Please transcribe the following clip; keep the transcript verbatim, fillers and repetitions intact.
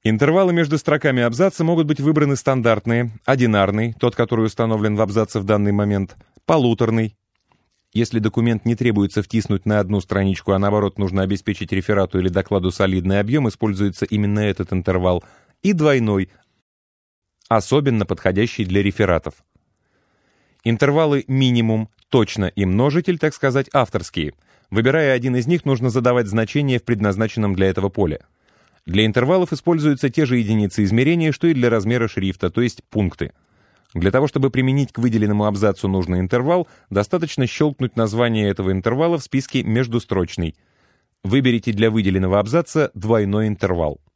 Интервалы между строками абзаца могут быть выбраны стандартные, одинарный, тот, который установлен в абзаце в данный момент, полуторный. Если документ не требуется втиснуть на одну страничку, а наоборот нужно обеспечить реферату или докладу солидный объем, используется именно этот интервал, и двойной, особенно подходящий для рефератов. Интервалы минимум, точно и множитель, так сказать, авторские. Выбирая один из них, нужно задавать значение в предназначенном для этого поле. Для интервалов используются те же единицы измерения, что и для размера шрифта, то есть пункты. Для того, чтобы применить к выделенному абзацу нужный интервал, достаточно щелкнуть название этого интервала в списке «Междустрочный». Выберите для выделенного абзаца двойной интервал.